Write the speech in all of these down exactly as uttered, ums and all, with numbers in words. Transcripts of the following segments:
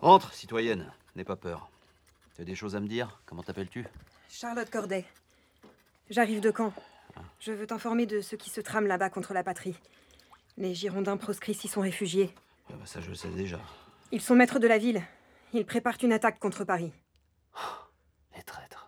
Entre, citoyenne. N'aie pas peur. Tu as des choses à me dire? Comment t'appelles-tu? Charlotte Corday. J'arrive de Caen. Je veux t'informer de ce qui se trame là-bas contre la patrie. Les Girondins proscrits s'y sont réfugiés. Ah bah ça, je le sais déjà. Ils sont maîtres de la ville. Ils préparent une attaque contre Paris. Les traîtres.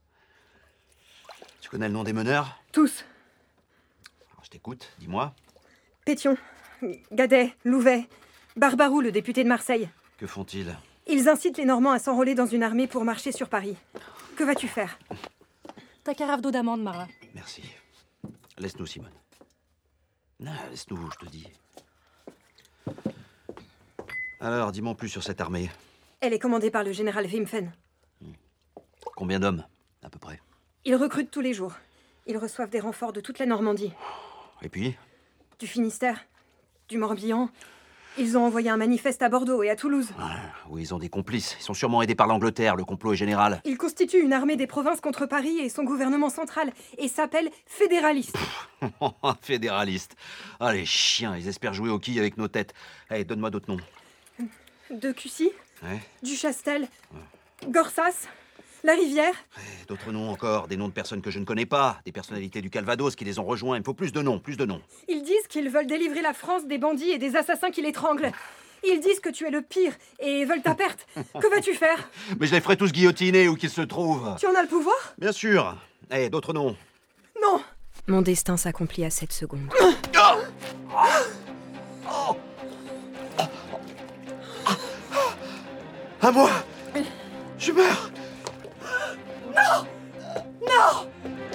Tu connais le nom des meneurs? Tous. Alors, je t'écoute, dis-moi. Pétion, Gadet, Louvet, Barbaroux, le député de Marseille. Que font-ils? Ils incitent les Normands à s'enrôler dans une armée pour marcher sur Paris. Que vas-tu faire? Ta carafe d'eau d'amande, Marat. Merci. Laisse-nous, Simone. Non, laisse-nous, je te dis. Alors, dis-moi en plus sur cette armée. Elle est commandée par le général Wimpfen. Combien d'hommes, à peu près? Ils recrutent tous les jours. Ils reçoivent des renforts de toute la Normandie. Et puis? Du Finistère, du Morbihan. Ils ont envoyé un manifeste à Bordeaux et à Toulouse. Ah, oui, ils ont des complices. Ils sont sûrement aidés par l'Angleterre, le complot est général. Ils constituent une armée des provinces contre Paris et son gouvernement central, et s'appellent fédéralistes. Fédéralistes. Ah, les chiens, ils espèrent jouer au quilles avec nos têtes. Allez, donne-moi d'autres noms. De Cussy, Ouais. du Chastel, Gorsas, La Rivière. Et d'autres noms encore, des noms de personnes que je ne connais pas, des personnalités du Calvados qui les ont rejoints. Il me faut plus de noms, plus de noms. Ils disent qu'ils veulent délivrer la France des bandits et des assassins qui l'étranglent. Ils disent que tu es le pire et veulent ta perte. Que vas-tu faire? Mais je les ferai tous guillotiner où qu'ils se trouvent. Tu en as le pouvoir? Bien sûr. Eh, d'autres noms. Non. Mon destin s'accomplit à cette seconde. À moi. Je meurs.